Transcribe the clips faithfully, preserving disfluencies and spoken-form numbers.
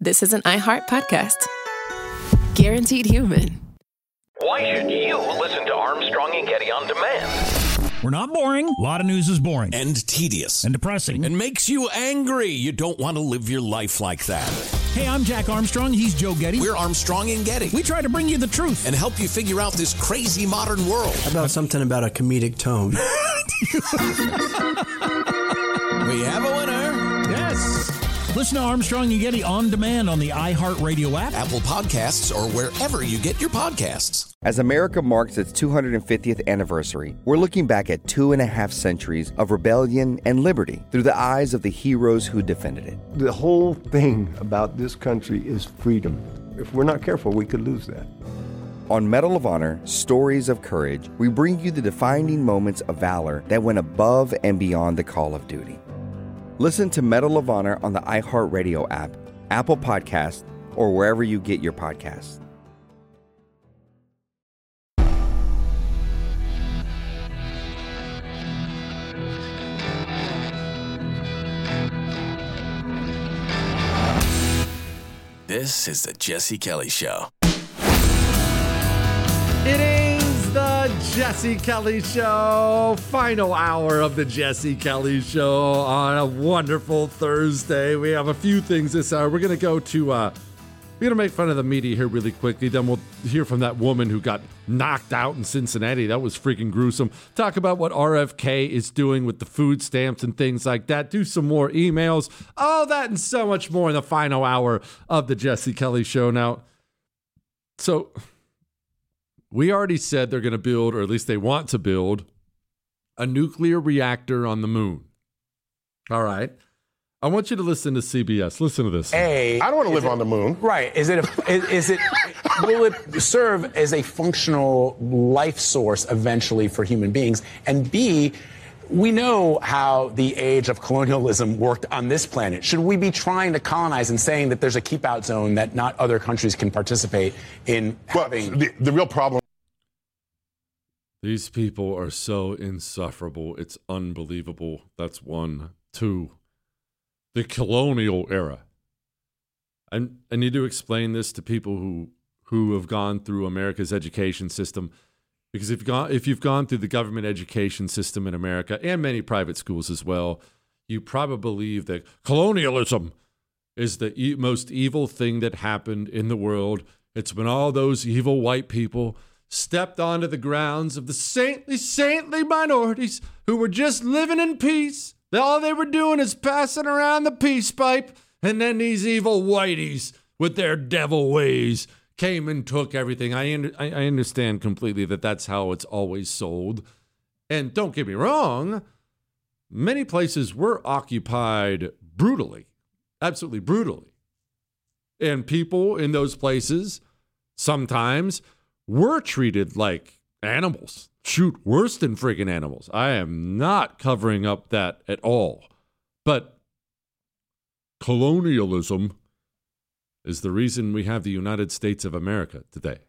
this is an iHeart podcast. Guaranteed human. Why should you listen to Armstrong and Getty on demand? We're not boring. A lot of news is boring. And tedious. And depressing. And makes you angry. You don't want to live your life like that. Hey, I'm Jack Armstrong. He's Joe Getty. We're Armstrong and Getty. We try to bring you the truth. And help you figure out this crazy modern world. How about something about a comedic tone? We have a winner. Yes. Listen to Armstrong and Getty on demand on the iHeartRadio app, Apple Podcasts, or wherever you get your podcasts. As America marks its two hundred fiftieth anniversary, we're looking back at two and a half centuries of rebellion and liberty through the eyes of the heroes who defended it. The whole thing about this country is freedom. If we're not careful, we could lose that. On Medal of Honor, Stories of Courage, we bring you the defining moments of valor that went above and beyond the call of duty. Listen to Medal of Honor on the iHeartRadio app, Apple Podcasts, or wherever you get your podcasts. This is the Jesse Kelly Show. It is the Jesse Kelly Show, final hour of the Jesse Kelly Show on a wonderful Thursday. We have a few things this hour. We're going to go to, uh, we're going to make fun of the media here really quickly. Then we'll hear from that woman who got knocked out in Cincinnati. That was freaking gruesome. Talk about what R F K is doing with the food stamps and things like that. Do some more emails. All that and so much more in the final hour of the Jesse Kelly Show. Now, so... we already said they're going to build, or at least they want to build, a nuclear reactor on the moon. All right. I want you to listen to C B S. Listen to this. A, I don't want to live it, on the moon. Right. Is it, a, is, is it, will it serve as a functional life source eventually for human beings? And B, we know how the age of colonialism worked on this planet. Should we be trying to colonize and saying that there's a keep-out zone that not other countries can participate in having... Well, the, the real problem... These people are so insufferable. It's unbelievable. That's one. Two, the colonial era. I, I need to explain this to people who, who have gone through America's education system. Because if you've, gone, if you've gone through the government education system in America, and many private schools as well, you probably believe that colonialism is the e- most evil thing that happened in the world. It's when all those evil white people stepped onto the grounds of the saintly, saintly minorities who were just living in peace. All they were doing is passing around the peace pipe, and then these evil whiteys with their devil ways came and took everything. I, under, I I understand completely that that's how it's always sold. And don't get me wrong, many places were occupied brutally, absolutely brutally. And people in those places sometimes were treated like animals. Shoot, worse than friggin' animals. I am not covering up that at all. But colonialism is the reason we have the United States of America today.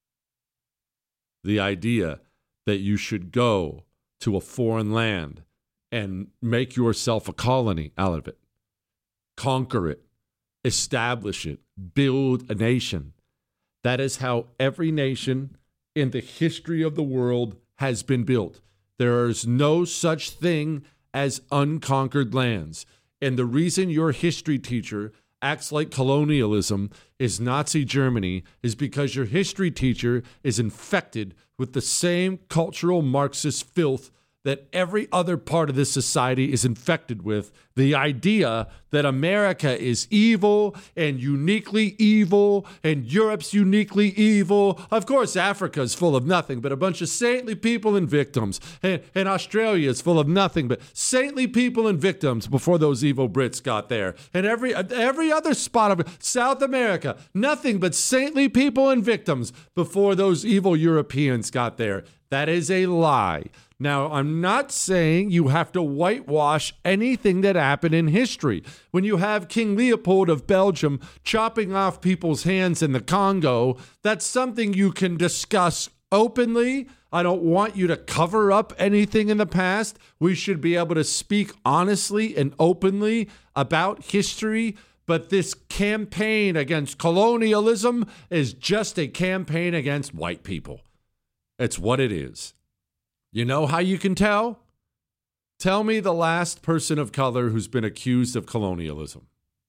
The idea that you should go to a foreign land and make yourself a colony out of it, conquer it, establish it, build a nation. That is how every nation in the history of the world has been built. There is no such thing as unconquered lands. And the reason your history teacher acts like colonialism is Nazi Germany is because your history teacher is infected with the same cultural Marxist filth that every other part of this society is infected with. The idea that America is evil and uniquely evil and Europe's uniquely evil. Of course, Africa is full of nothing but a bunch of saintly people and victims. And, and Australia is full of nothing but saintly people and victims before those evil Brits got there. And every, every other spot of South America, nothing but saintly people and victims before those evil Europeans got there. That is a lie. Now, I'm not saying you have to whitewash anything that happened in history. When you have King Leopold of Belgium chopping off people's hands in the Congo, that's something you can discuss openly. I don't want you to cover up anything in the past. We should be able to speak honestly and openly about history. But this campaign against colonialism is just a campaign against white people. It's what it is. You know how you can tell? Tell me the last person of color who's been accused of colonialism.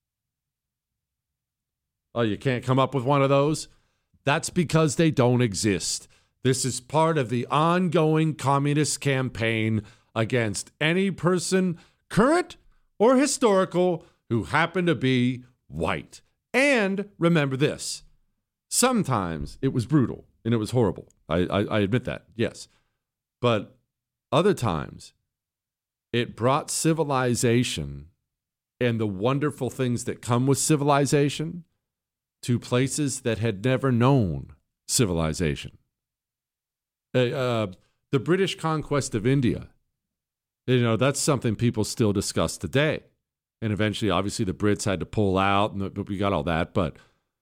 Oh, you can't come up with one of those? That's because they don't exist. This is part of the ongoing communist campaign against any person, current or historical, who happen to be white. And remember this, sometimes it was brutal and it was horrible. I, I, I admit that, yes. But other times, it brought civilization and the wonderful things that come with civilization to places that had never known civilization. Uh, uh, the British conquest of India, you know, that's something people still discuss today. And eventually, obviously, the Brits had to pull out, and we got all that. But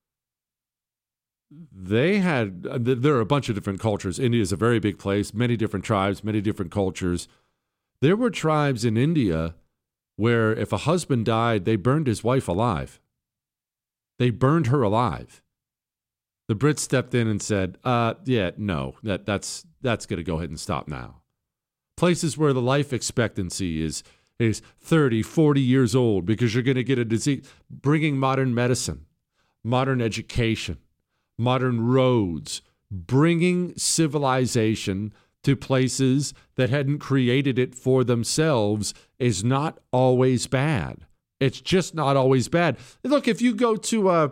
they had, there are a bunch of different cultures. India is a very big place, many different tribes, many different cultures. There were tribes in India where if a husband died, they burned his wife alive. They burned her alive. The Brits stepped in and said, uh, yeah, no, that, that's, that's going to go ahead and stop now. Places where the life expectancy is is thirty, forty years old because you're going to get a disease. Bringing modern medicine, modern education, modern roads, bringing civilization to places that hadn't created it for themselves is not always bad. It's just not always bad. Look, if you go to uh,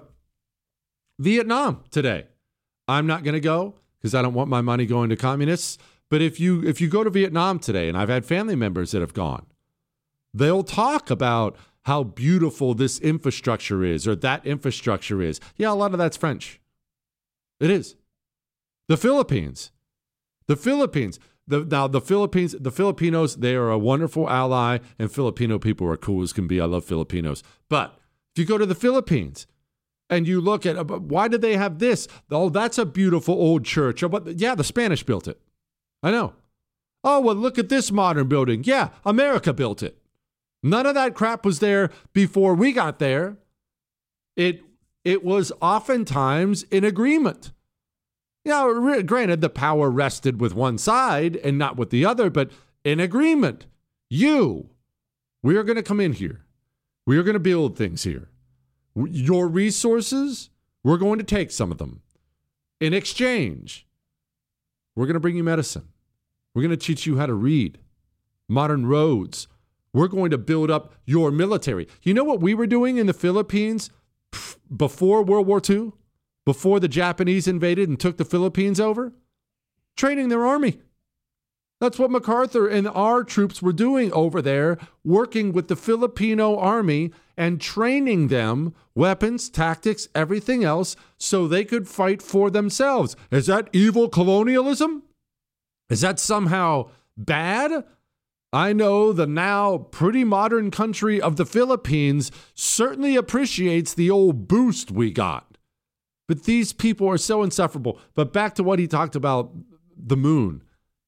Vietnam today, I'm not going to go because I don't want my money going to communists. But if you if you go to Vietnam today, and I've had family members that have gone, they'll talk about how beautiful this infrastructure is or that infrastructure is. Yeah, a lot of that's French. It is. The Philippines. The Philippines. The, now, the Philippines, the Filipinos, they are a wonderful ally, and Filipino people are cool as can be. I love Filipinos. But if you go to the Philippines and you look at, why did they have this? Oh, that's a beautiful old church. Oh, but yeah, the Spanish built it. I know. Oh, well, look at this modern building. Yeah, America built it. None of that crap was there before we got there. It it was oftentimes in agreement. Now, re- granted, the power rested with one side and not with the other, but in agreement. You, we are going to come in here. We are going to build things here. Your resources, we're going to take some of them. In exchange, we're going to bring you medicine. We're going to teach you how to read. Modern roads. We're going to build up your military. You know what we were doing in the Philippines before World War Two? Before the Japanese invaded and took the Philippines over? Training their army. That's what MacArthur and our troops were doing over there, working with the Filipino army and training them weapons, tactics, everything else, so they could fight for themselves. Is that evil colonialism? Is that somehow bad? I know the now pretty modern country of the Philippines certainly appreciates the old boost we got. But these people are so insufferable. But back to what he talked about, the moon.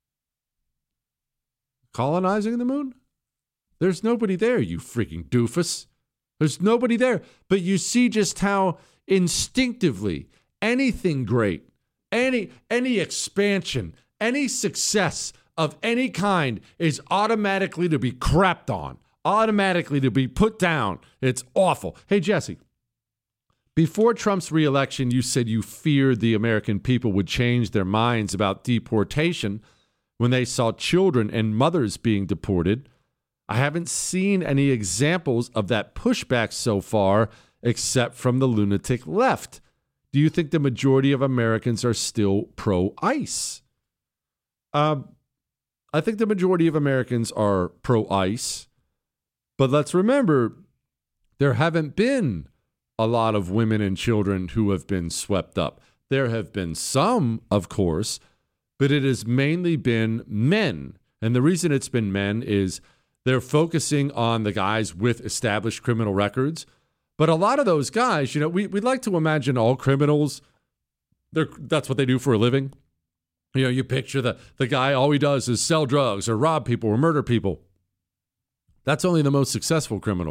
Colonizing the moon? There's nobody there, you freaking doofus. There's nobody there. But you see just how instinctively anything great, any any expansion, any success of any kind is automatically to be crapped on, automatically to be put down. It's awful. Hey, Jesse, before Trump's reelection, you said you feared the American people would change their minds about deportation when they saw children and mothers being deported. I haven't seen any examples of that pushback so far, except from the lunatic left. Do you think the majority of Americans are still pro-ICE? Um, I think the majority of Americans are pro-ICE, but let's remember, there haven't been a lot of women and children who have been swept up. There have been some, of course, but it has mainly been men. And the reason it's been men is they're focusing on the guys with established criminal records. But a lot of those guys, you know, we, we'd like to imagine all criminals, they're, that's what they do for a living. You know, you picture the, the guy, all he does is sell drugs or rob people or murder people. That's only the most successful criminals.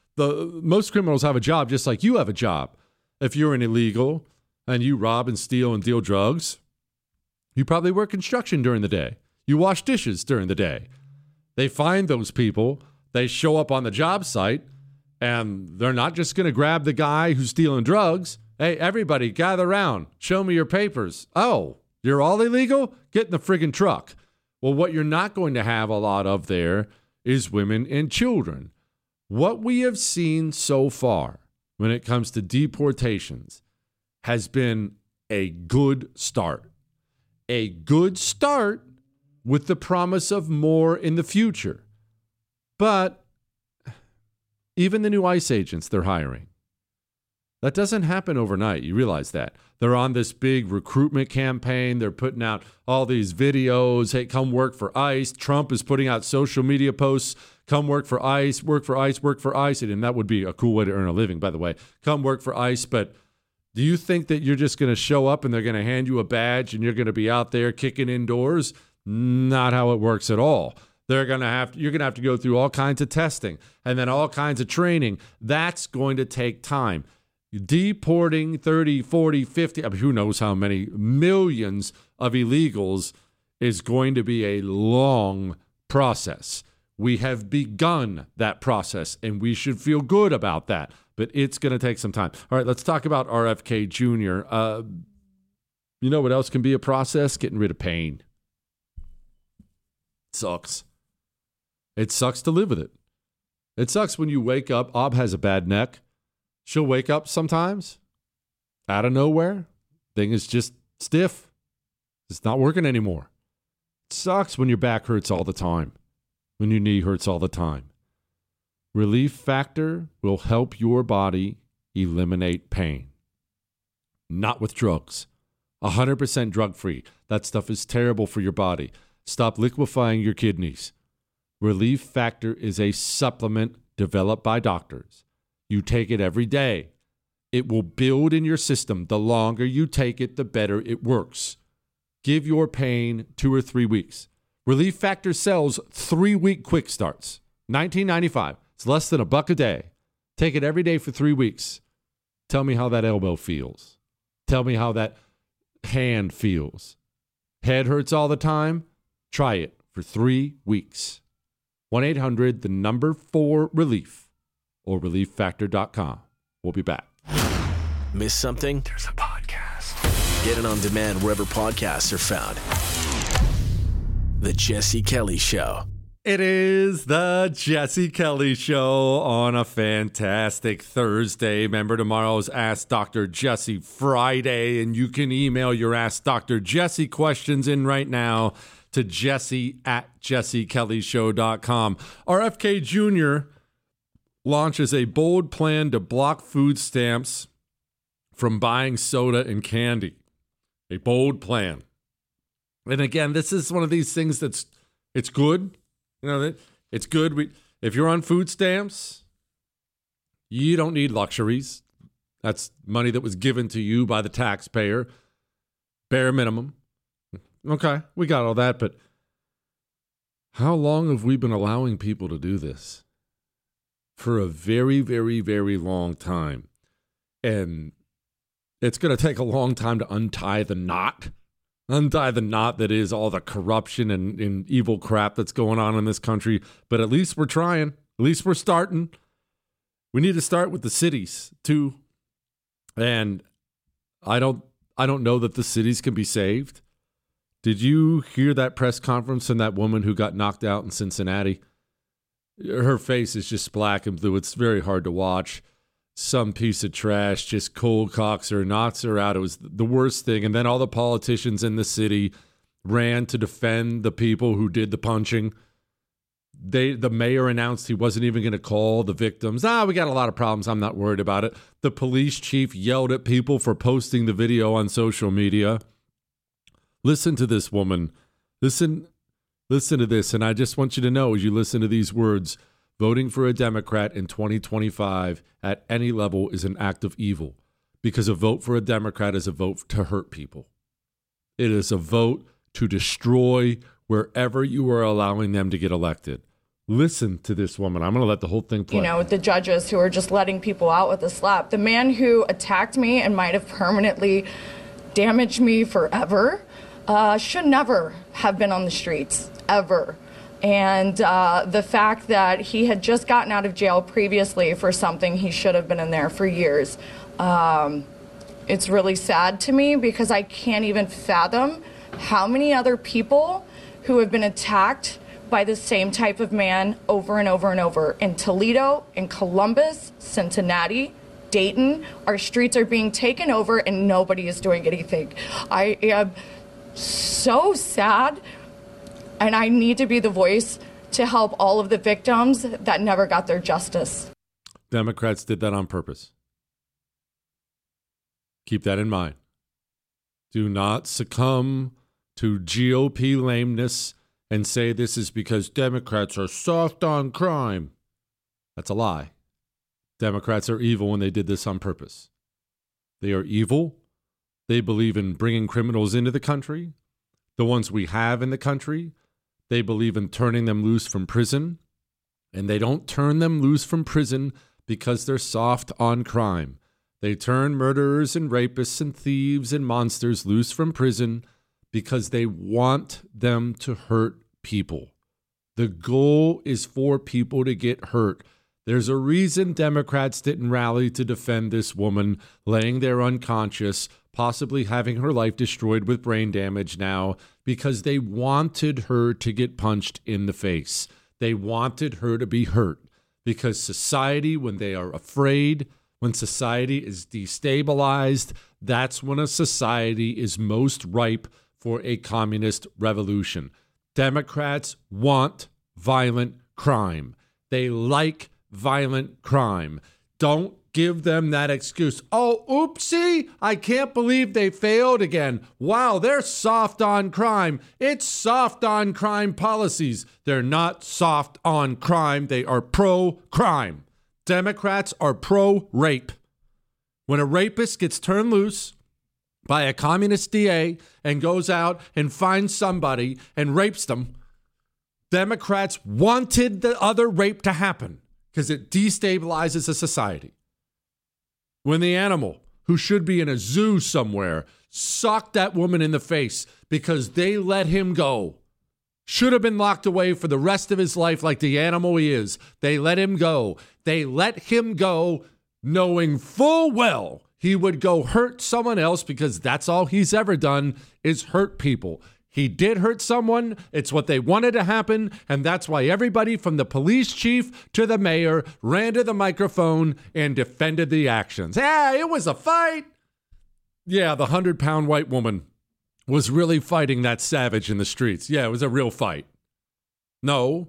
The most criminals have a job just like you have a job. If you're an illegal and you rob and steal and deal drugs, you probably work construction during the day. You wash dishes during the day. They find those people, they show up on the job site, and they're not just going to grab the guy who's stealing drugs. Hey, everybody, gather around. Show me your papers. Oh, you're all illegal? Get in the friggin' truck. Well, what you're not going to have a lot of there is women and children. What we have seen so far when it comes to deportations has been a good start. A good start with the promise of more in the future. But even the new ICE agents they're hiring, that doesn't happen overnight. You realize that. They're on this big recruitment campaign. They're putting out all these videos. Hey, come work for ICE. Trump is putting out social media posts. Come work for ICE, work for ICE, work for ICE. And that would be a cool way to earn a living, by the way. Come work for ICE. But do you think that you're just going to show up and they're going to hand you a badge and you're going to be out there kicking indoors? Not how it works at all. They're going to have to, you're going to have to go through all kinds of testing and then all kinds of training. That's going to take time. Deporting thirty, forty, fifty, I mean, who knows how many millions of illegals is going to be a long process. We have begun that process, and we should feel good about that, but it's going to take some time. All right, let's talk about R F K Junior Uh, you know what else can be a process? Getting rid of pain. It sucks. It sucks to live with it. It sucks when you wake up. Ob has a bad neck. She'll wake up sometimes out of nowhere. Thing is just stiff. It's not working anymore. It sucks when your back hurts all the time, when your knee hurts all the time. Relief Factor will help your body eliminate pain. Not with drugs. one hundred percent drug-free. That stuff is terrible for your body. Stop liquefying your kidneys. Relief Factor is a supplement developed by doctors. You take it every day. It will build in your system. The longer you take it, the better it works. Give your pain two or three weeks. Relief Factor sells three-week quick starts. nineteen ninety-five. It's less than a buck a day. Take it every day for three weeks. Tell me how that elbow feels. Tell me how that hand feels. Head hurts all the time? Try it for three weeks. one eight hundred, the number four relief. Or relief factor dot com. We'll be back. Miss something? There's a podcast. Get it on demand wherever podcasts are found. The Jesse Kelly Show. It is the Jesse Kelly Show on a fantastic Thursday. Remember, tomorrow's Ask Doctor Jesse Friday, and you can email your Ask Doctor Jesse questions in right now to jesse at jesse kelly show dot com. R F K Junior launches a bold plan to block food stamps from buying soda and candy. A bold plan. And again, this is one of these things that's, it's good. You know, it's good. We, if you're on food stamps, you don't need luxuries. That's money that was given to you by the taxpayer. Bare minimum. Okay, we got all that, but how long have we been allowing people to do this? For a very, very, very long time. And it's going to take a long time to untie the knot. Untie the knot that is all the corruption and, and evil crap that's going on in this country. But at least we're trying. At least we're starting. We need to start with the cities, too. And I don't, I don't know that the cities can be saved. Did you hear that press conference and that woman who got knocked out in Cincinnati? Her face is just black and blue. It's very hard to watch. Some piece of trash just cold cocks her, knocks her out. It was the worst thing. And then all the politicians in the city ran to defend the people who did the punching. They, the mayor announced he wasn't even going to call the victims. Ah, we got a lot of problems. I'm not worried about it. The police chief yelled at people for posting the video on social media. Listen to this woman. Listen Listen to this, and I just want you to know as you listen to these words, voting for a Democrat in twenty twenty-five at any level is an act of evil because a vote for a Democrat is a vote to hurt people. It is a vote to destroy wherever you are allowing them to get elected. Listen to this woman. I'm going to let the whole thing play. You know, the judges who are just letting people out with a slap. The man who attacked me and might have permanently damaged me forever uh, should never have been on the streets, ever. And uh, the fact that he had just gotten out of jail previously for something he should have been in there for years, um, it's really sad to me because I can't even fathom how many other people who have been attacked by the same type of man over and over and over. In Toledo, in Columbus, Cincinnati, Dayton, our streets are being taken over and nobody is doing anything. I am so sad, and I need to be the voice to help all of the victims that never got their justice. Democrats did that on purpose. Keep that in mind. Do not succumb to G O P lameness and say this is because Democrats are soft on crime. That's a lie. Democrats are evil when they did this on purpose. They are evil. They believe in bringing criminals into the country, the ones we have in the country. They believe in turning them loose from prison, and they don't turn them loose from prison because they're soft on crime. They turn murderers and rapists and thieves and monsters loose from prison because they want them to hurt people. The goal is for people to get hurt. There's a reason Democrats didn't rally to defend this woman laying there unconscious, possibly having her life destroyed with brain damage now, because they wanted her to get punched in the face. They wanted her to be hurt because society, when they are afraid, when society is destabilized, that's when a society is most ripe for a communist revolution. Democrats want violent crime. They like violent crime. Don't give them that excuse. Oh, oopsie, I can't believe they failed again. Wow, they're soft on crime. It's soft on crime policies. They're not soft on crime. They are pro-crime. Democrats are pro-rape. When a rapist gets turned loose by a communist D A and goes out and finds somebody and rapes them, Democrats wanted the other rape to happen because it destabilizes a society. When the animal, who should be in a zoo somewhere, socked that woman in the face because they let him go, should have been locked away for the rest of his life like the animal he is. They let him go. They let him go knowing full well he would go hurt someone else because that's all he's ever done is hurt people. He did hurt someone. It's what they wanted to happen. And that's why everybody from the police chief to the mayor ran to the microphone and defended the actions. Yeah, it was a fight. Yeah, the hundred-pound white woman was really fighting that savage in the streets. Yeah, it was a real fight. No,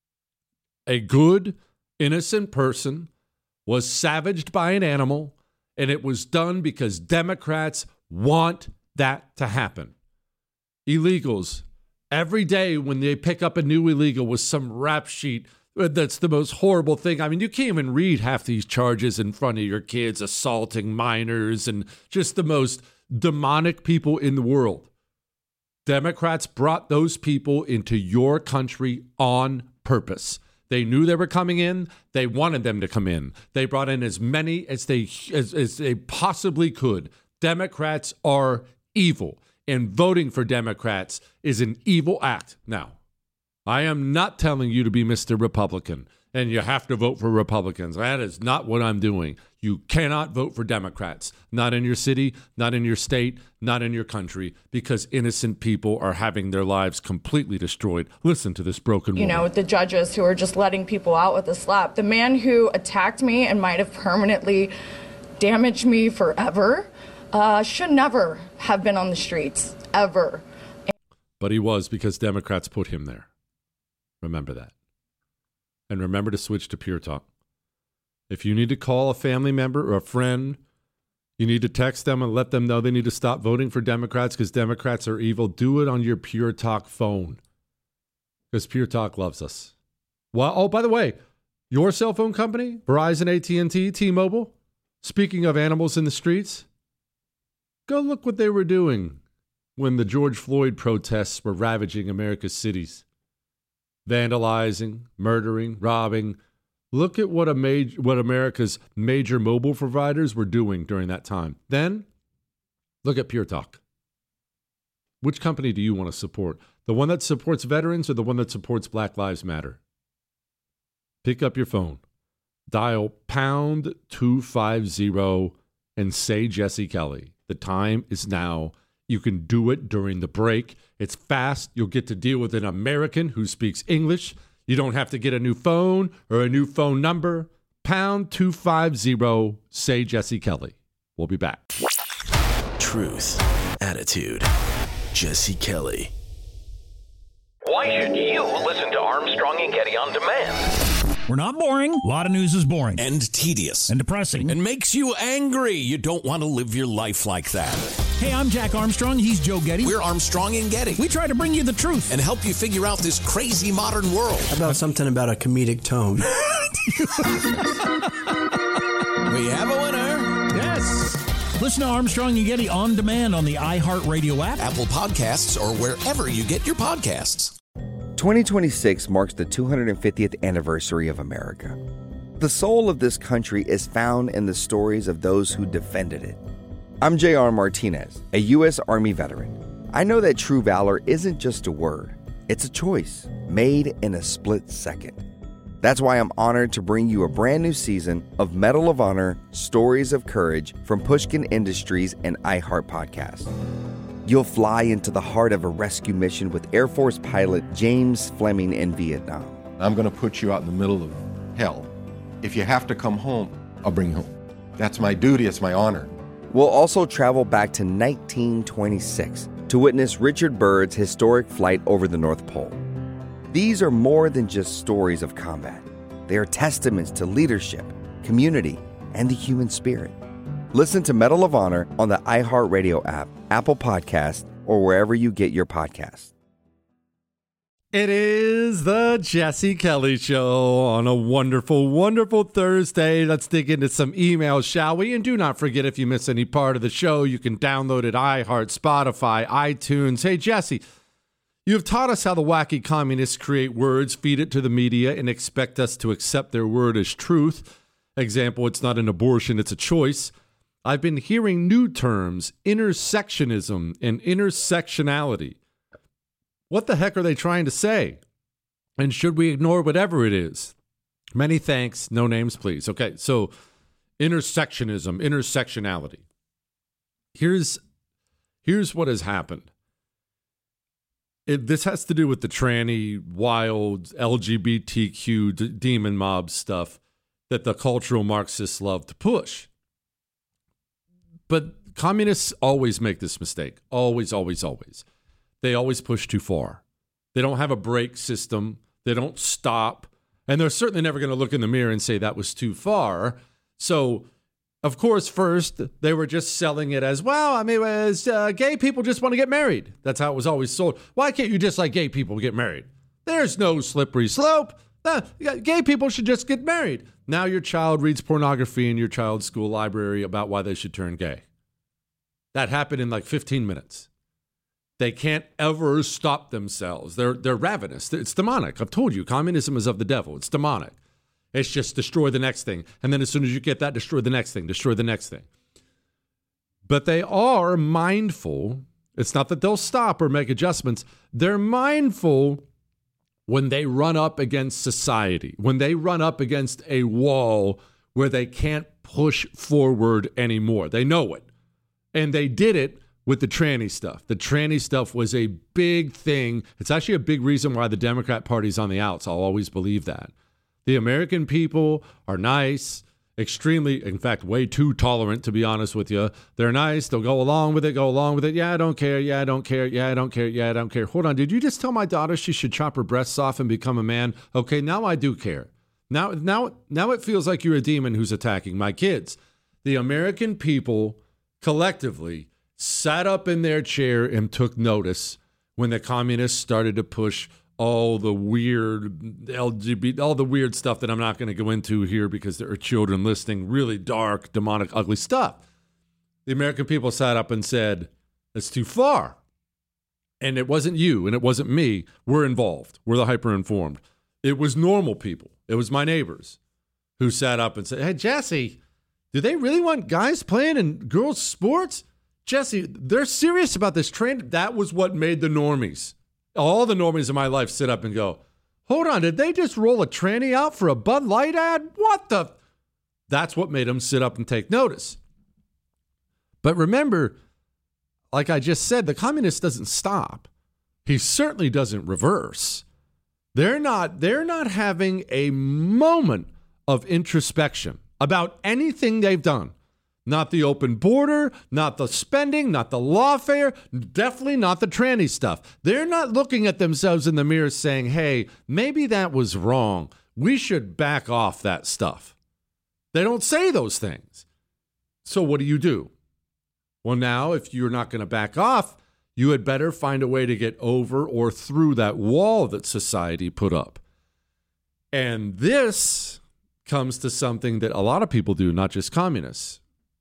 a good, innocent person was savaged by an animal, and it was done because Democrats want that to happen. Illegals, every day when they pick up a new illegal with some rap sheet, that's the most horrible thing. I mean, you can't even read half these charges in front of your kids, assaulting minors and just the most demonic people in the world. Democrats brought those people into your country on purpose. They knew they were coming in. They wanted them to come in. They brought in as many as they as, as they possibly could. Democrats are evil, and voting for Democrats is an evil act. Now, I am not telling you to be Mister Republican and you have to vote for Republicans. That is not what I'm doing. You cannot vote for Democrats, not in your city, not in your state, not in your country, because innocent people are having their lives completely destroyed. Listen to this broken woman. You know, the judges who are just letting people out with a slap. The man who attacked me and might have permanently damaged me forever uh, should never have been on the streets, ever. But he was, because Democrats put him there. Remember that. And remember to switch to Pure Talk. If you need to call a family member or a friend, you need to text them and let them know they need to stop voting for Democrats because Democrats are evil. Do it on your Pure Talk phone because Pure Talk loves us. Well, oh, by the way, your cell phone company, Verizon, A T and T, T-Mobile, speaking of animals in the streets, go look what they were doing when the George Floyd protests were ravaging America's cities. vandalizing, murdering, robbing. Look at what a major, what America's major mobile providers were doing during that time. Then, look at Pure Talk. Which company do you want to support? The one that supports veterans or the one that supports Black Lives Matter? Pick up your phone, dial pound two fifty and say Jesse Kelly. The time is now. You can do it during the break. It's fast. You'll get to deal with an American who speaks English. You don't have to get a new phone or a new phone number. Pound two fifty, say Jesse Kelly. We'll be back. Truth, attitude, Jesse Kelly. Why should you listen to Armstrong and Getty on demand? We're not boring. A lot of news is boring. And tedious. And depressing. And makes you angry. You don't want to live your life like that. Hey, I'm Jack Armstrong. He's Joe Getty. We're Armstrong and Getty. We try to bring you the truth. And help you figure out this crazy modern world. How about something about a comedic tone? We have a winner. Yes. Listen to Armstrong and Getty on demand on the iHeartRadio app, Apple Podcasts, or wherever you get your podcasts. twenty twenty-six marks the two hundred fiftieth anniversary of America. The soul of this country is found in the stories of those who defended it. I'm J R Martinez, a U S Army veteran. I know that true valor isn't just a word, it's a choice made in a split second. That's why I'm honored to bring you a brand new season of Medal of Honor Stories of Courage from Pushkin Industries and iHeart Podcast. You'll fly into the heart of a rescue mission with Air Force pilot James Fleming in Vietnam. I'm going to put you out in the middle of hell. If you have to come home, I'll bring you home. That's my duty. It's my honor. We'll also travel back to nineteen twenty-six to witness Richard Byrd's historic flight over the North Pole. These are more than just stories of combat. They are testaments to leadership, community, and the human spirit. Listen to Medal of Honor on the iHeartRadio app, Apple Podcasts, or wherever you get your podcasts. It is the Jesse Kelly Show on a wonderful, wonderful Thursday. Let's dig into some emails, shall we? And do not forget, if you miss any part of the show, you can download it iHeart, Spotify, iTunes. Hey, Jesse, you have taught us how the wacky communists create words, feed it to the media, and expect us to accept their word as truth. Example, it's not an abortion, it's a choice. I've been hearing new terms, intersectionism and intersectionality. What the heck are they trying to say? And should we ignore whatever it is? Many thanks. No names, please. Okay, so intersectionism, intersectionality. Here's, here's what has happened. It, this has to do with the tranny, wild, L G B T Q, d- demon mob stuff that the cultural Marxists love to push. But communists always make this mistake. Always, always, always. They always push too far. They don't have a brake system. They don't stop. And they're certainly never going to look in the mirror and say that was too far. So, of course, first, they were just selling it as, well, I mean, as uh, gay people just want to get married. That's how it was always sold. Why can't you just like gay people get married? There's no slippery slope. Uh, gay people should just get married. Now your child reads pornography in your child's school library about why they should turn gay. That happened in like fifteen minutes. They can't ever stop themselves. They're they're ravenous. It's demonic. I've told you, communism is of the devil. It's demonic. It's just destroy the next thing. And then as soon as you get that, destroy the next thing, destroy the next thing. But they are mindful. It's not that they'll stop or make adjustments. They're mindful when they run up against society, when they run up against a wall where they can't push forward anymore. They know it. And they did it with the tranny stuff. The tranny stuff was a big thing. It's actually a big reason why the Democrat Party's on the outs. I'll always believe that. The American people are nice, extremely, in fact, way too tolerant, to be honest with you. They're nice. They'll go along with it, go along with it. Yeah, I don't care. Yeah, I don't care. Yeah, I don't care. Yeah, I don't care. Hold on. Did you just tell my daughter she should chop her breasts off and become a man? Okay, now I do care. Now, now, now it feels like you're a demon who's attacking my kids. The American people collectively sat up in their chair and took notice when the communists started to push all the weird L G B T, all the weird stuff that I'm not going to go into here because there are children listening, really dark, demonic, ugly stuff. The American people sat up and said, it's too far. and it wasn't you and it wasn't me. We're involved. We're the hyper-informed. It was normal people. It was my neighbors who sat up and said, hey, Jesse, do they really want guys playing in girls' sports? Jesse, they're serious about this trend. That was what made the normies. All the normies in my life sit up and go, hold on, did they just roll a tranny out for a Bud Light ad? What the? That's what made them sit up and take notice. But remember, like I just said, the communist doesn't stop. He certainly doesn't reverse. They're not, they're not having a moment of introspection about anything they've done. Not the open border, not the spending, not the lawfare, definitely not the tranny stuff. They're not looking at themselves in the mirror saying, hey, maybe that was wrong. We should back off that stuff. They don't say those things. So what do you do? Well, now, if you're not going to back off, you had better find a way to get over or through that wall that society put up. And this comes to something that a lot of people do, not just communists.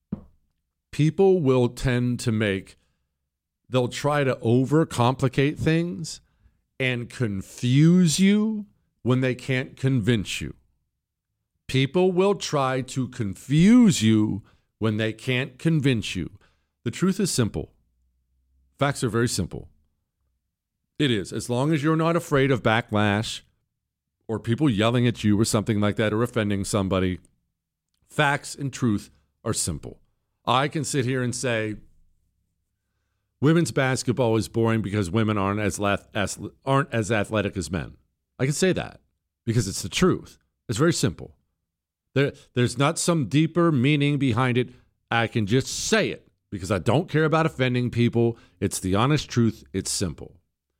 People will tend to make, they'll try to overcomplicate things and confuse you when they can't convince you. People will try to confuse you when they can't convince you. The truth is simple. Facts are very simple. It is. As long as you're not afraid of backlash or people yelling at you or something like that or offending somebody, facts and truth are simple. I can sit here and say women's basketball is boring because women aren't as, lath- as aren't as athletic as men. I can say that because it's the truth. It's very simple. There, there's not some deeper meaning behind it. I can just say it because I don't care about offending people. It's the honest truth. It's simple.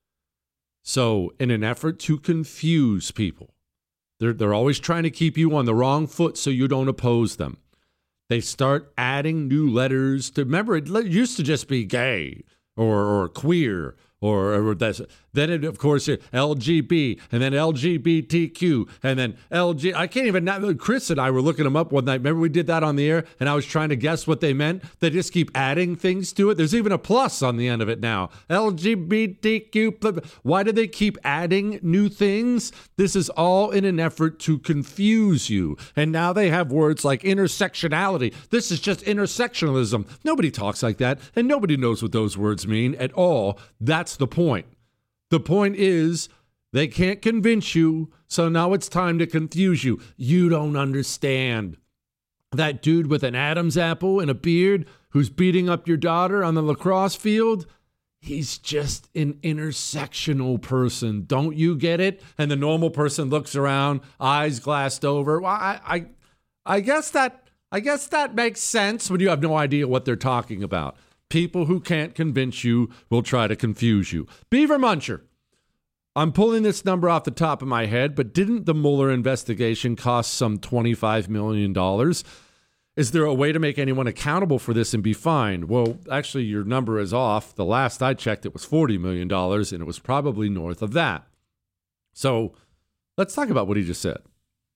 So in an effort to confuse people, they're, they're always trying to keep you on the wrong foot so you don't oppose them. They start adding new letters to, remember, it used to just be gay or, or queer or, or that's, then it, of course, L G B and then L G B T Q and then L G. I can't even, Chris and I were looking them up one night. Remember we did that on the air and I was trying to guess what they meant? They just keep adding things to it. There's even a plus on the end of it now. L G B T Q. Why do they keep adding new things? This is all in an effort to confuse you. And now they have words like intersectionality. This is just intersectionalism. Nobody talks like that and nobody knows what those words mean at all. That's the point. The point is, they can't convince you, so now it's time to confuse you. You don't understand. That dude with an Adam's apple and a beard who's beating up your daughter on the lacrosse field, he's just an intersectional person. Don't you get it? And the normal person looks around, eyes glassed over. Well, I, I, I guess that, I guess that makes sense when you have no idea what they're talking about. People who can't convince you will try to confuse you. Beaver Muncher. I'm pulling this number off the top of my head, but didn't the Mueller investigation cost some twenty-five million dollars? Is there a way to make anyone accountable for this and be fined? Well, actually, your number is off. The last I checked, it was forty million dollars, and it was probably north of that. So let's talk about what he just said.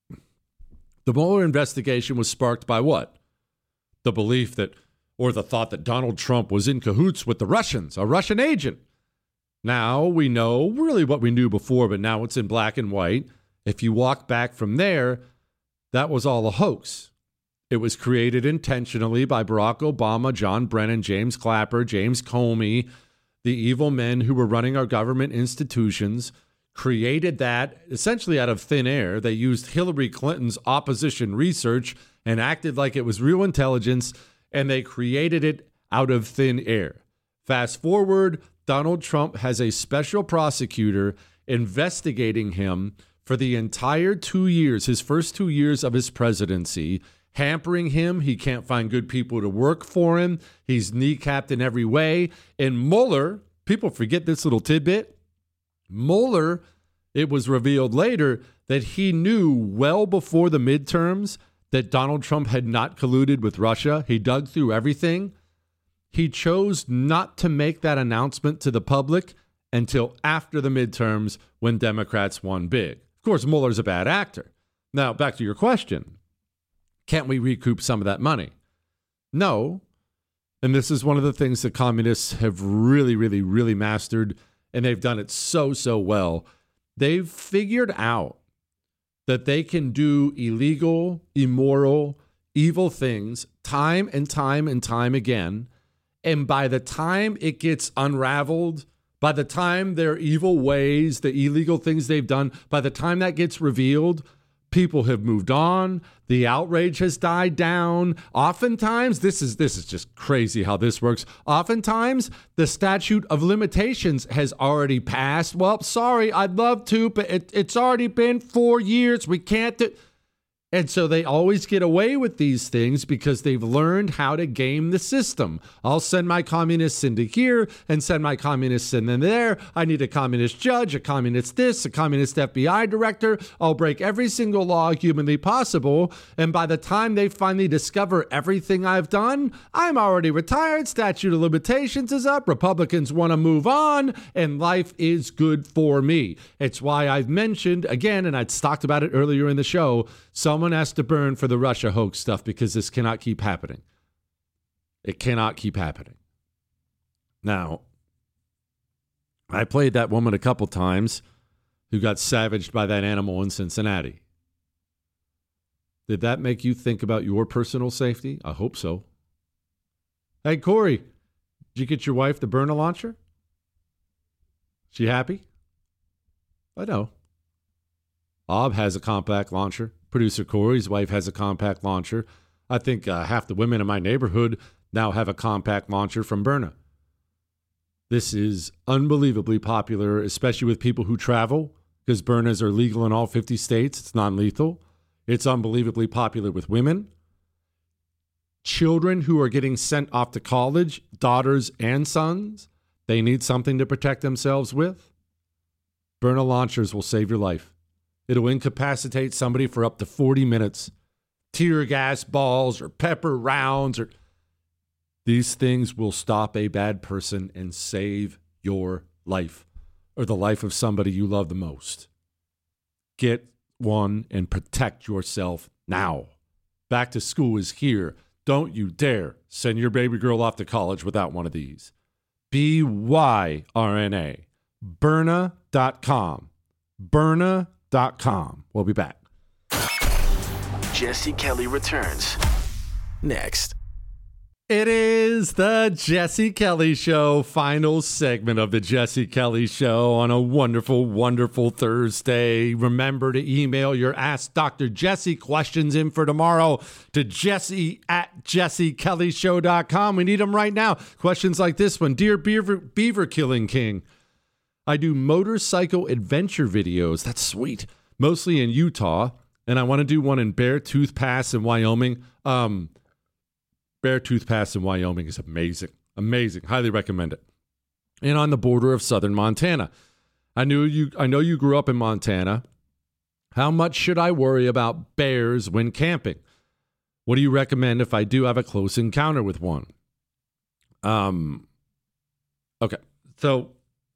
The Mueller investigation was sparked by what? The belief that or the thought that Donald Trump was in cahoots with the Russians, a Russian agent. Now we know really what we knew before, but now it's in black and white. If you walk back from there, that was all a hoax. It was created intentionally by Barack Obama, John Brennan, James Clapper, James Comey, the evil men who were running our government institutions, created that essentially out of thin air. They used Hillary Clinton's opposition research and acted like it was real intelligence, and they created it out of thin air. Fast forward, Donald Trump has a special prosecutor investigating him for the entire two years, his first two years of his presidency, hampering him. He can't find good people to work for him. He's kneecapped in every way. And Mueller, people forget this little tidbit, Mueller, it was revealed later that he knew well before the midterms that Donald Trump had not colluded with Russia. He dug through everything. He chose not to make that announcement to the public until after the midterms when Democrats won big. Of course, Mueller's a bad actor. Now, back to your question. Can't we recoup some of that money? No. And this is one of the things that communists have really, really, really mastered and they've done it so, so well. They've figured out that they can do illegal, immoral, evil things time and time and time again. And by the time it gets unraveled, by the time their evil ways, the illegal things they've done, by the time that gets revealed, people have moved on. The outrage has died down. Oftentimes, this is this is just crazy how this works. Oftentimes, the statute of limitations has already passed. Well, sorry, I'd love to, but it, it's already been four years. We can't do... And so they always get away with these things because they've learned how to game the system. I'll send my communists into here and send my communists in there. I need a communist judge, a communist this, a communist F B I director. I'll break every single law humanly possible. And by the time they finally discover everything I've done, I'm already retired. Statute of limitations is up. Republicans want to move on, and life is good for me. It's why I've mentioned, again, and I'd talked about it earlier in the show, someone has to burn for the Russia hoax stuff because this cannot keep happening. It cannot keep happening. Now, I played that woman a couple times who got savaged by that animal in Cincinnati. Did that make you think about your personal safety? I hope so. Hey, Corey, did you get your wife the burner launcher? She happy? I know. Ob has a compact launcher. Producer Corey's wife has a compact launcher. I think uh, half the women in my neighborhood now have a compact launcher from Byrna. This is unbelievably popular, especially with people who travel, because Byrnas are legal in all fifty states. It's non-lethal. It's unbelievably popular with women. Children who are getting sent off to college, daughters and sons, they need something to protect themselves with. Byrna launchers will save your life. It'll incapacitate somebody for up to forty minutes. Tear gas balls or pepper rounds or these things will stop a bad person and save your life or the life of somebody you love the most. Get one and protect yourself now. Back to school is here. Don't you dare send your baby girl off to college without one of these. B Y R N A. Byrna dot com. Byrna dot com. We'll be back. Jesse Kelly returns next. It is the Jesse Kelly Show, final segment of the Jesse Kelly Show on a wonderful, wonderful Thursday. Remember to email your Ask Doctor Jesse questions in for tomorrow to jesse at jesse kelly show dot com. We need them right now. Questions like this one. Dear Beaver, Beaver Killing King, I do motorcycle adventure videos. That's sweet. Mostly in Utah, and I want to do one in Beartooth Pass in Wyoming. Um... Beartooth Pass in Wyoming is amazing. Amazing. Highly recommend it. And on the border of southern Montana. I knew you I know you grew up in Montana. How much should I worry about bears when camping? What do you recommend if I do have a close encounter with one? Um Okay. So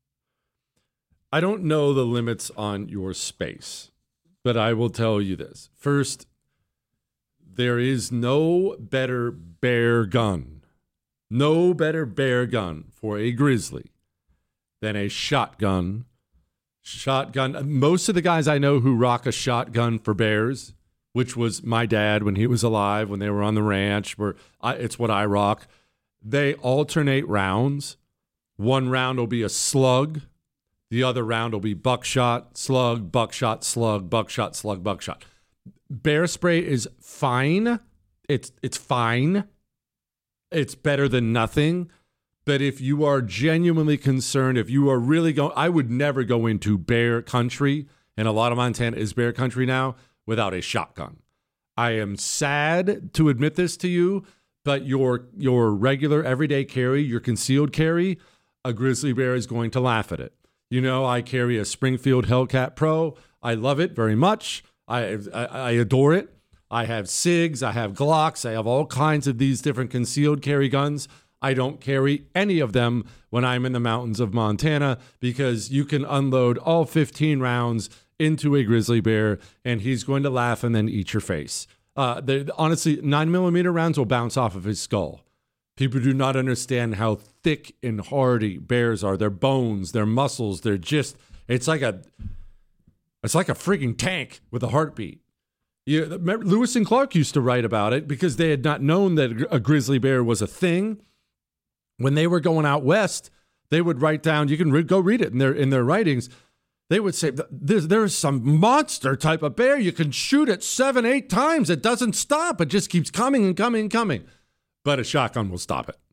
I don't know the limits on your space, but I will tell you this. First, there is no better bear gun, no better bear gun for a grizzly than a shotgun. Shotgun. Most of the guys I know who rock a shotgun for bears, which was my dad when he was alive, when they were on the ranch, where I, it's what I rock. They alternate rounds. One round will be a slug. The other round will be buckshot, slug, buckshot, slug, buckshot, slug, buckshot. Bear spray is fine. It's it's fine. It's better than nothing. But if you are genuinely concerned, if you are really going, I would never go into bear country, and a lot of Montana is bear country now, without a shotgun. I am sad to admit this to you, but your your regular everyday carry, your concealed carry, a grizzly bear is going to laugh at it. You know, I carry a Springfield Hellcat Pro. I love it very much. I, I I adore it. I have SIGs, I have Glocks, I have all kinds of these different concealed carry guns. I don't carry any of them when I'm in the mountains of Montana because you can unload all fifteen rounds into a grizzly bear and he's going to laugh and then eat your face. Uh, the, honestly, nine millimeter rounds will bounce off of his skull. People do not understand how thick and hardy bears are. Their bones, their muscles, they're just, it's like a, it's like a freaking tank with a heartbeat. You, remember, Lewis and Clark used to write about it because they had not known that a grizzly bear was a thing. When they were going out west, they would write down, you can re- go read it in their, in their writings. They would say, there's, there's some monster type of bear. You can shoot it seven, eight times. It doesn't stop. It just keeps coming and coming and coming. But a shotgun will stop it.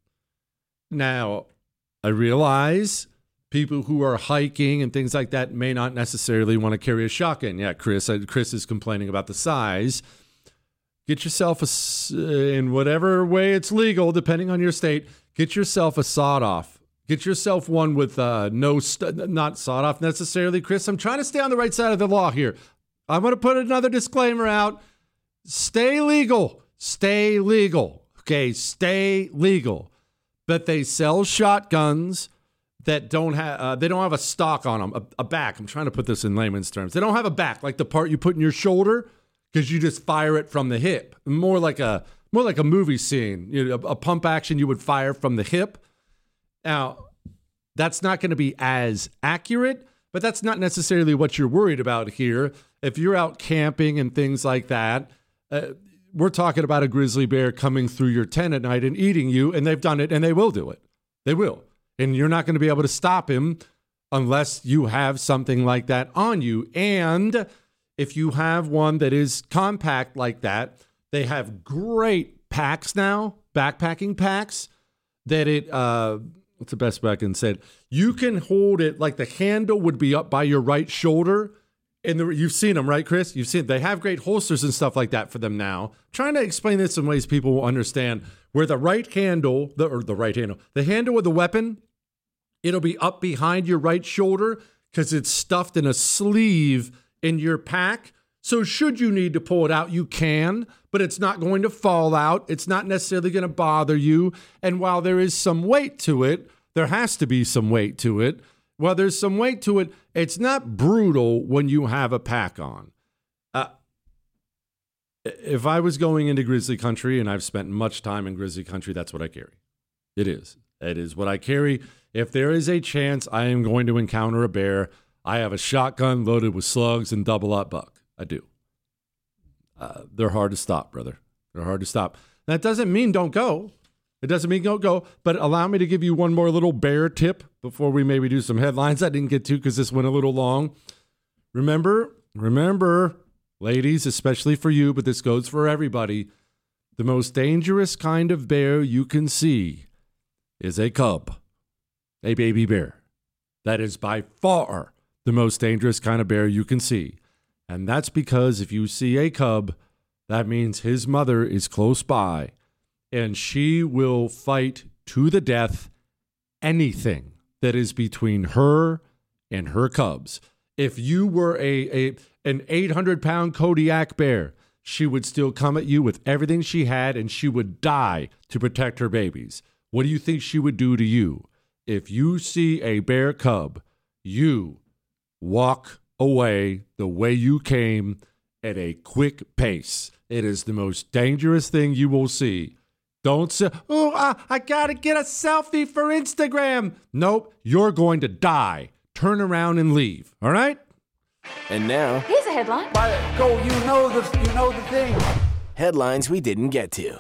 Now, I realize people who are hiking and things like that may not necessarily want to carry a shotgun. Yeah, Chris, Chris is complaining about the size. Get yourself a, in whatever way it's legal, depending on your state, get yourself a sawed-off. Get yourself one with uh, no, st- not sawed-off necessarily, Chris. I'm trying to stay on the right side of the law here. I'm going to put another disclaimer out. Stay legal. Stay legal. Okay, stay legal. But they sell shotguns that don't have, uh, they don't have a stock on them, a, a back. I'm trying to put this in layman's terms. They don't have a back, like the part you put in your shoulder, because you just fire it from the hip. More like a, more like a movie scene, you know, a, a pump action you would fire from the hip. Now, that's not going to be as accurate, but that's not necessarily what you're worried about here. If you're out camping and things like that, uh, we're talking about a grizzly bear coming through your tent at night and eating you, and they've done it, and they will do it. They will. And you're not going to be able to stop him unless you have something like that on you. And if you have one that is compact like that, they have great packs now, backpacking packs, that it, uh, what's the best way I can say it? You can hold it, like the handle would be up by your right shoulder. And the, you've seen them, right, Chris? You've seen, they have great holsters and stuff like that for them now. I'm trying to explain this in ways people will understand, where the right handle, the, or the right handle, the handle of the weapon, it'll be up behind your right shoulder because it's stuffed in a sleeve in your pack. So should you need to pull it out, you can, but it's not going to fall out. It's not necessarily going to bother you. And while there is some weight to it, there has to be some weight to it. While there's some weight to it, it's not brutal when you have a pack on. Uh, if I was going into grizzly country, and I've spent much time in grizzly country, that's what I carry. It is. It is what I carry. If there is a chance I am going to encounter a bear, I have a shotgun loaded with slugs and double-up buck. I do. Uh, they're hard to stop, brother. They're hard to stop. That doesn't mean don't go. It doesn't mean don't go, but allow me to give you one more little bear tip before we maybe do some headlines I didn't get to because this went a little long. Remember, remember, ladies, especially for you, but this goes for everybody, the most dangerous kind of bear you can see is a cub, a baby bear. That is by far the most dangerous kind of bear you can see. And that's because if you see a cub, that means his mother is close by. And she will fight to the death anything that is between her and her cubs. If you were a, a an eight hundred pound Kodiak bear, she would still come at you with everything she had, and she would die to protect her babies. What do you think she would do to you? If you see a bear cub, you walk away the way you came at a quick pace. It is the most dangerous thing you will see. Don't say, oh, I, I got to get a selfie for Instagram. Nope, you're going to die. Turn around and leave, all right? And now, here's a headline. Go, you know the, you know the thing. Headlines we didn't get to.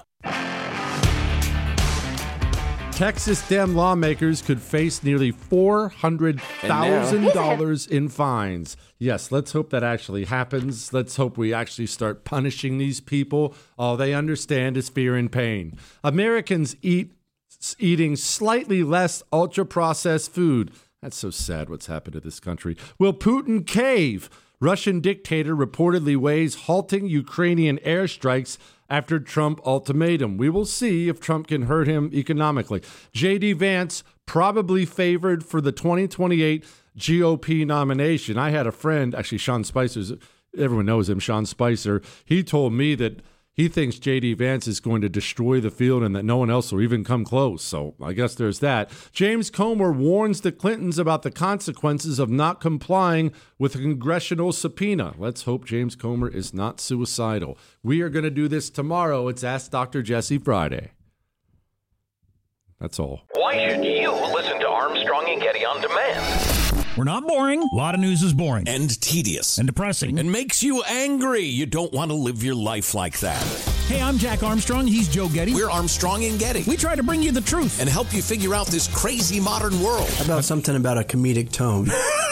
Texas Dem lawmakers could face nearly four hundred thousand dollars in fines. Yes, let's hope that actually happens. Let's hope we actually start punishing these people. All they understand is fear and pain. Americans eat eating slightly less ultra-processed food. That's so sad what's happened to this country. Will Putin cave? Russian dictator reportedly weighs halting Ukrainian airstrikes after Trump ultimatum. We will see if Trump can hurt him economically. J D Vance probably favored for the twenty twenty-eight G O P nomination. I had a friend, actually Sean Spicer's, everyone knows him, Sean Spicer. He told me that he thinks J D Vance is going to destroy the field and that no one else will even come close. So I guess there's that. James Comer warns the Clintons about the consequences of not complying with a congressional subpoena. Let's hope James Comer is not suicidal. We are going to do this tomorrow. It's Ask Doctor Jesse Friday. That's all. Why should you listen to Armstrong and Getty on demand? We're not boring. A lot of news is boring. And tedious. And depressing. And makes you angry. You don't want to live your life like that. Hey, I'm Jack Armstrong. He's Joe Getty. We're Armstrong and Getty. We try to bring you the truth. And help you figure out this crazy modern world. How about something about a comedic tone?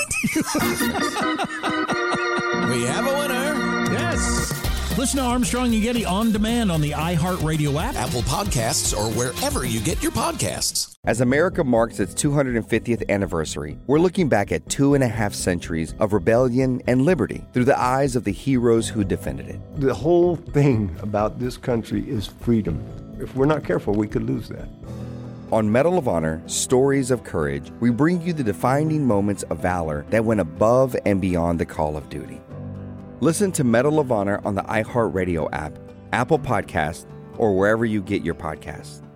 We have a winner. Yes. Listen to Armstrong and Getty on demand on the iHeartRadio app, Apple Podcasts, or wherever you get your podcasts. As America marks its two hundred fiftieth anniversary, we're looking back at two and a half centuries of rebellion and liberty through the eyes of the heroes who defended it. The whole thing about this country is freedom. If we're not careful, we could lose that. On Medal of Honor, Stories of Courage, we bring you the defining moments of valor that went above and beyond the call of duty. Listen to Medal of Honor on the iHeartRadio app, Apple Podcasts, or wherever you get your podcasts.